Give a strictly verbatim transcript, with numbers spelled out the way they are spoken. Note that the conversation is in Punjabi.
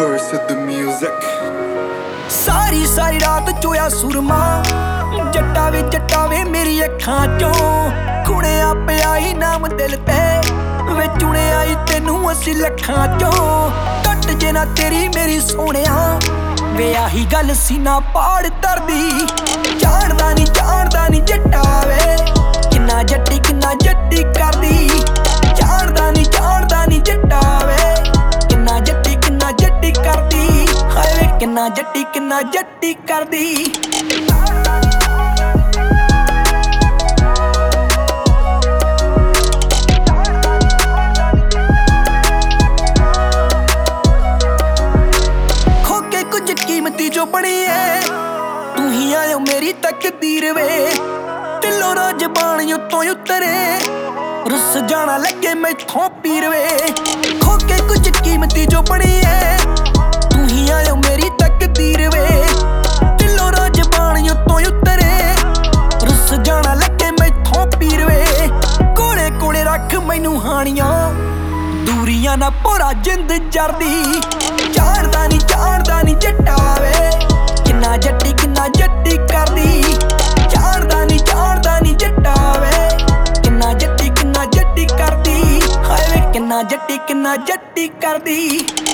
curse of the music। ਸਾਰੀ ਸਾਰੀ ਰਾਤ ਚੋਇਆ ਸੁਰਮਾ ਜੱਟਾ ਵੇ ਜੱਟਾ ਵੇ ਮੇਰੀ ਅੱਖਾਂ ਚੋਂ ਕੁੜਿਆ ਪਿਆ ਹੀ ਨਾਮ ਦਿਲ ਤੇ ਵੇ ਚੁਣਿਆ ਈ ਤੈਨੂੰ ਅਸੀਂ ਲੱਖਾਂ ਚੋਂ ਟੱਟ ਜੇ ਨਾ ਤੇਰੀ ਮੇਰੀ ਸੋਹਣਿਆ ਵੇ ਆਹੀ ਗੱਲ ਸੀਨਾ ਪਾੜ ਧਰਦੀ ਜਾਣਦਾ ਨੀ ਜਾਣਦਾ ਨੀ ਜੱਟਾ ਵੇ ਕਿੰਨਾ ਜੱਟੀ ਕਿੰਨਾ ਜੱਟੀ ਕਰਦੀ ਜਾਣਦਾ ਨੀ ਜਾਣਦਾ ਨੀ ਜੱਟਾ ਵੇ ਕਿੰਨਾ ਜੱਟੀ ਕਿੰਨਾ ਜੱਟੀ ਕਰਦੀ ਹਾਏ ਵੇ ਕਿੰਨਾ ਜੱਟੀ ਕਿੰਨਾ ਜੱਟੀ ਕਰਦੀ। ਖੋਕੇ ਕੁਝ ਕੀਮਤੀ ਜੋ ਬਣੀ ਏ ਤੂੰ ਹੀ ਆਇਓ ਮੇਰੀ ਤਕਦੀਰ ਵੇ ਦਿਲੋਂ ਨਾ ਜ਼ਬਾਨ ਉੱਤੋਂ ਉਤਰੇ ਰੁੱਸ ਜਾਣਾ ਲੱਗੇ ਮੈਥੋਂ ਪੀਰ ਵੇ ਖੋਕੇ ਕੁਝ ਕੀਮਤੀ ਜੋ ਬਣੀ ਏ ਤੂੰ ਹੀ ਆਇਓ ਮੇਰੀ ਤਕਦੀਰ ਵੇ ਦਿਲੋਂ ਨਾ ਜ਼ਬਾਨ ਉੱਤੋਂ ਉਤਰੇ ਰੁੱਸ ਜਾਣਾ ਲੱਗੇ ਮੈਥੋਂ ਪੀਰ ਵੇ ਕੋਲੇ ਕੋਲੇ ਰੱਖ ਮੈਨੂੰ ਹਾਣੀਆਂ ਦੂਰੀਆਂ ਨਾ ਭੋਰਾ ਜਿੰਦ ਜਰਦੀ ਜਾਣਦਾ ਨੀ ਜਾਣਦਾ ਨੀ ਜੱਟਾ ਵੇ ਕਿੰਨਾ ਜੱਟੀ ਕਿੰਨਾ ਜੱਟੀ ਕਰਦੀ ਜਾਣਦਾ ਨੀ ਜਾਣਦਾ ਨੀ ਜੱਟਾ ਵੇ ਕਿੰਨਾ ਜੱਟੀ ਕਿੰਨਾ ਜੱਟੀ ਕਰਦੀ ਹਾਏ ਵੇ ਕਿੰਨਾ ਜੱਟੀ ਕਿੰਨਾ ਜੱਟੀ ਕਰਦੀ।